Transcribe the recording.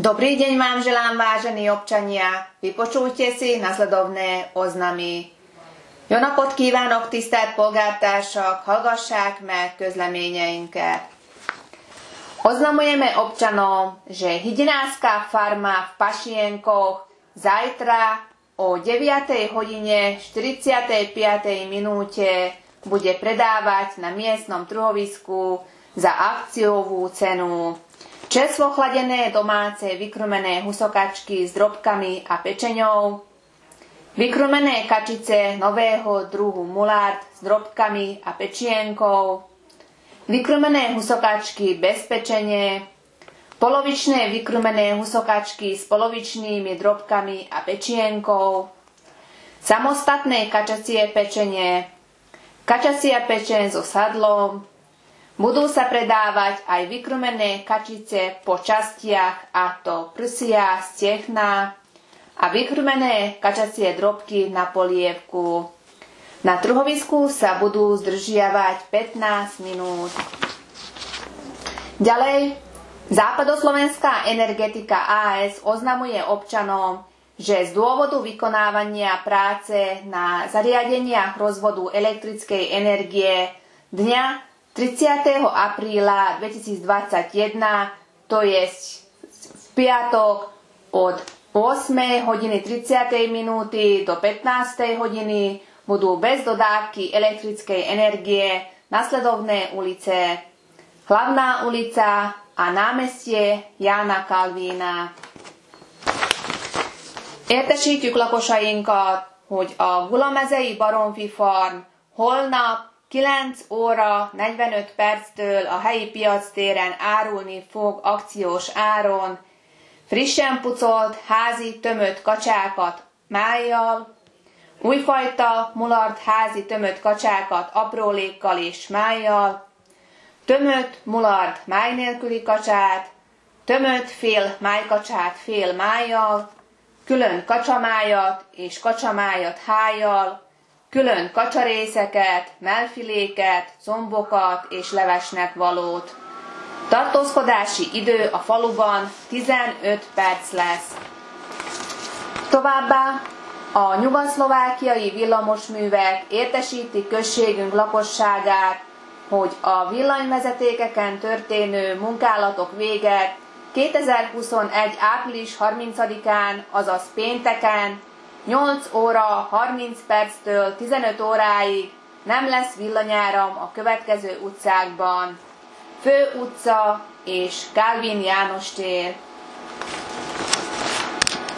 Dobrý deň vám želám, vážení občania. Vypočujte si nasledovné oznamy. Jo napot kívánok, tisztelt polgártársak, hallgassák meg közleményeinket. Oznamujeme občanom, že hydinářská farma v Pašienkoch zajtra o 9. hodine 45. minúte bude predávať na miestnom trhovisku za akciovú cenu čerstvo chladené domáce vykrumené husokačky s drobkami a pečeňou, vykrumené kačice nového druhu mulard s drobkami a pečienkou, vykrumené husokačky bez pečenie, polovičné vykrumené husokačky s polovičnými drobkami a pečienkou, samostatné kačacie pečenie, kačacia pečeň so sadlom. Budú sa predávať aj vykrumené kačice po častiach, a to prsia, stehná a vykrumené kačacie drobky na polievku. Na trhovisku sa budú zdržiavať 15 minút. Ďalej, Západoslovenská energetika AS oznamuje občanom, že z dôvodu vykonávania práce na zariadeniach rozvodu elektrickej energie dňa 30. apríla 2021, to je v piatok od 8 hodiny 30 minúty do 15 hodiny budú bez dodávky elektrickej energie nasledovné ulice: Hlavná ulica a námestie Jána Kalvína. Értesítjük lakosainkat, hogy a Gulamezei Baromfi Farm holnap 9 óra 45 perctől a helyi piactéren árulni fog akciós áron frissen pucolt házi tömött kacsákat májjal, újfajta mulard házi tömött kacsákat aprólékkal és májjal, tömött mulard máj nélküli kacsát, tömött fél májkacsát fél májjal, külön kacsamájat és kacsamájat hájjal, külön kacsarészeket, mellfiléket, combokat és levesnek valót. Tartózkodási idő a faluban 15 perc lesz. Továbbá a nyugat-szlovákiai villamosművek értesítik községünk lakosságát, hogy a villanyvezetékeken történő munkálatok véget 2021. április 30-án, azaz pénteken 8 óra 30 perctől 15 óráig nem lesz villanyáram a következő utcákban: Fő utca és Kálvin János tér.